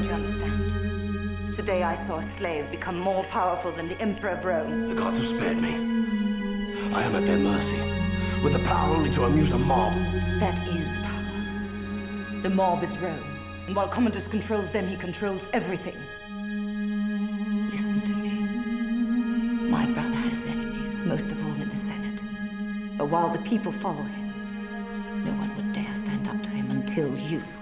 Don't you understand? Today I saw a slave become more powerful than the Emperor of Rome. The gods have spared me. I am at their mercy, with the power only to amuse a mob. That is power. The mob is Rome, and while Commodus controls them, he controls everything. Listen to me. My brother has enemies, most of all in the Senate. But while the people follow him, no one would dare stand up to him until you.